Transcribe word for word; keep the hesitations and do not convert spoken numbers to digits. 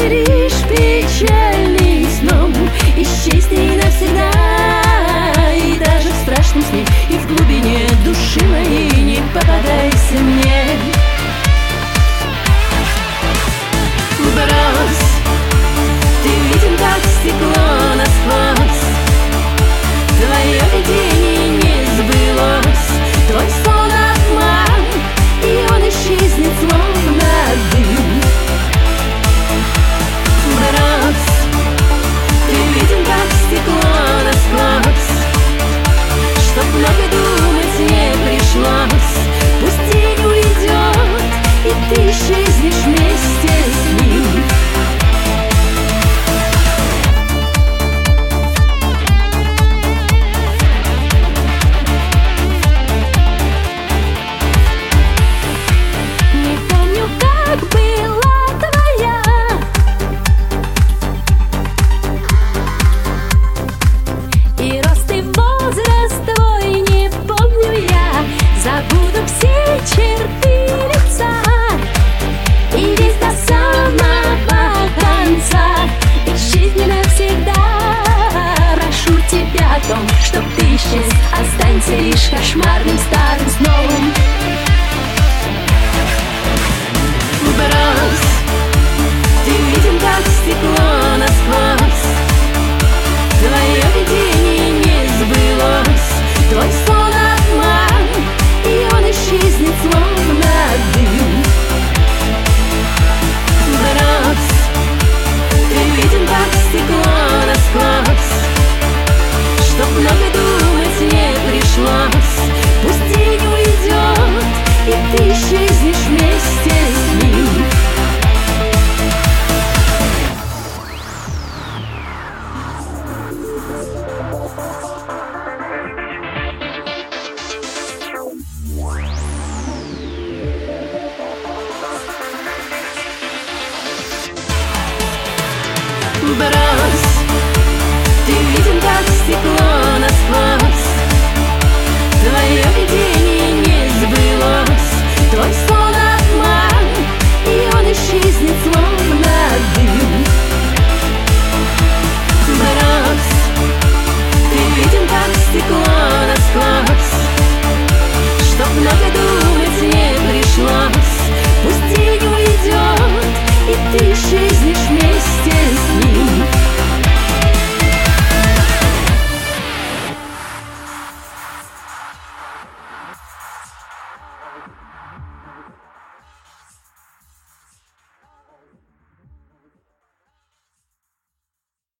умеришь печальным сном, исчезни навсегда. И даже в страшном сне, и в глубине души моей не попадайся мне. Брось, ты виден как стекло насквозь, твое видение не сбылось, твой сон обман, и он исчезнет словно дым. Брось, ты виден как стекло насквозь, чтоб много думать не пришлось. Пусть день уйдет, и ты исчезнешь вместе с ним. Не помню, как была твоя и рост, и возраст твой не помню я. Забуду все черты